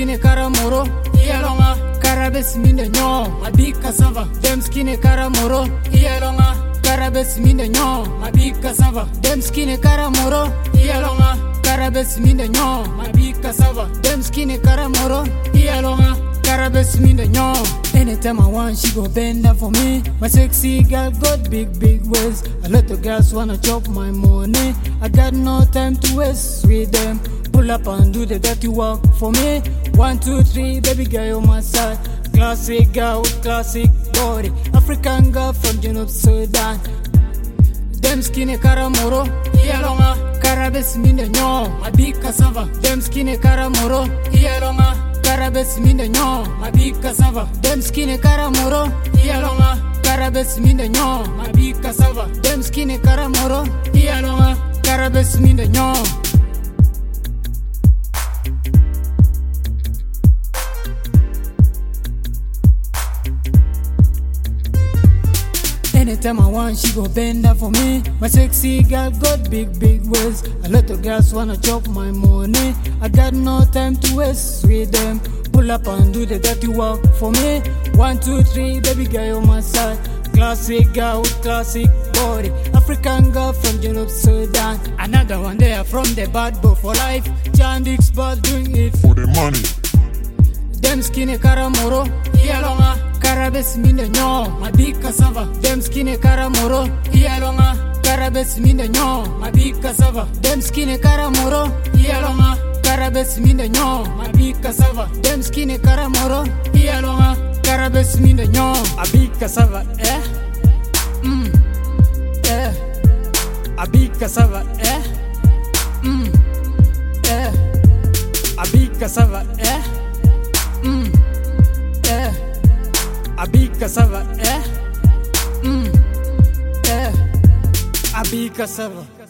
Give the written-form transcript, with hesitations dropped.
skine karamoro, iyalonga. Karabes minde nyo, mabik cassava. Dem skine karamoro, iyalonga. Karabes minde nyo, mabik cassava. Dem skine karamoro, iyalonga. Karabes minde nyo, mabik cassava. Dem skine karamoro, iyalonga. Karabes minde nyo. Anytime I want, she go bend down for me. My sexy girl got big, big waist. A lot of girls wanna chop my money. I got no time to waste with them. Pull up and do the dirty work for me. 1, 2, 3, baby girl on my side. Classic girl with classic body. African girl from Junub Sudan. Dem skine karamoro, iyalonga. Karabes minde nyo, mabik cassava. Dem skine karamoro, iyalonga. Karabes minde nyo, mabik cassava. Dem skine karamoro, iyalonga. Karabes minde nyo, mabik cassava. Dem skine karamoro, iyalonga. Karabes minde nyo. Anytime I want, she go bend down for me. My sexy girl got big, big waist. A lot of girls wanna chop my money. I got no time to waste with them. Pull up and do the dirty work for me. 1, 2, 3, baby girl on my side. Classic girl with classic body. African girl from Junub Sudan. Another one there from the bad boy for life. Chandix ball doing it for the money. Dem skine karamoro, iyalonga. Karabes minde nyo, mabik cassava. Dem skine karamoro, iyalonga. Karabes minde nyo, mabik cassava. Dem skine karamoro, iyalonga. Karabes minde nyo, mabik cassava. Dem skine karamoro, iyalonga. Karabes minde nyo, abik cassava, abik cassava, abik cassava, abik cassava, abik cassava.